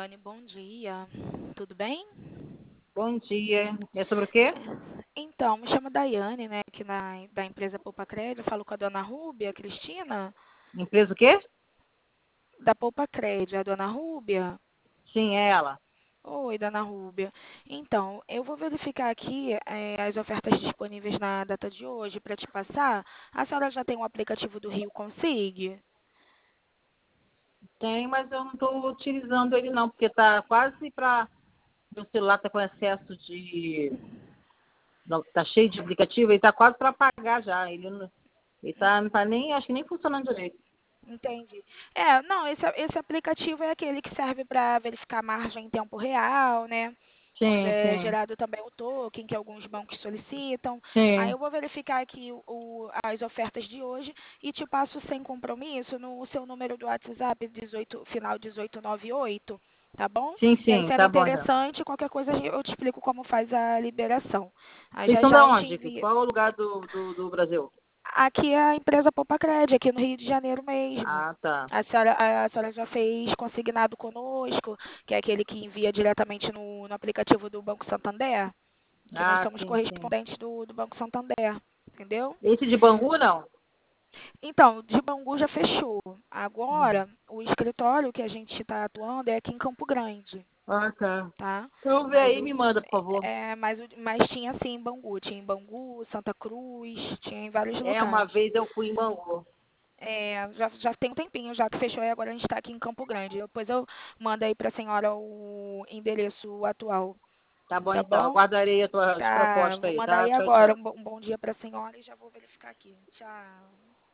Daiane, bom dia. Tudo bem? Bom dia. É sobre o quê? Então, me chamo Daiane, né, aqui da empresa Poupa Crédito. Falo com a dona Rúbia, Cristina, Empresa o quê? da Poupa Crédito, a dona Rúbia. Sim, é ela. Oi, dona Rúbia. Então, eu vou verificar aqui as ofertas disponíveis na data de hoje para te passar. A senhora já tem o aplicativo do Rio Consig? Tem, mas eu não estou utilizando ele não, porque tá quase para. Meu celular está com excesso de. Não, tá cheio de aplicativo, ele está quase para apagar já. Não tá nem, acho que nem funcionando direito. Entendi. Não, esse aplicativo é aquele que serve para verificar a margem em tempo real, né? Quando Sim, é sim, gerado também o token que alguns bancos solicitam. Aí sim. eu vou verificar aqui as ofertas de hoje e te passo sem compromisso no seu número do WhatsApp 18, final 1898, tá bom? Sim, E aí, sim, sendo tá bom já. interessante, qualquer coisa eu te explico como faz a liberação. Aí Vocês já são da já eu te onde? envio. Qual é o lugar do Brasil? Aqui é a empresa Popacred, aqui no Rio de Janeiro mesmo. Ah, tá. A senhora já fez consignado conosco, que é aquele que envia diretamente no aplicativo do Banco Santander, que nós Ah, somos sim, sim. correspondentes do Banco Santander, entendeu? Esse de Bangu, não? Então, de Bangu já fechou. Hum. Agora, o escritório que a gente está atuando é aqui em Campo Grande, Ah, tá. tá? Então vê Mas, aí e me manda, por favor. mas tinha sim em Bangu. Tinha em Bangu, Santa Cruz, tinha em vários É, uma locais. vez eu fui em Bangu. Já tem um tempinho já que fechou e agora a gente está aqui em Campo Grande. Depois eu mando aí para a senhora o endereço atual, Tá bom, tá então. bom? Aguardarei as tuas Tá, propostas vou aí, mandar tá? aí Tchau, agora tchau. um bom dia para a senhora e já vou verificar aqui. Tchau.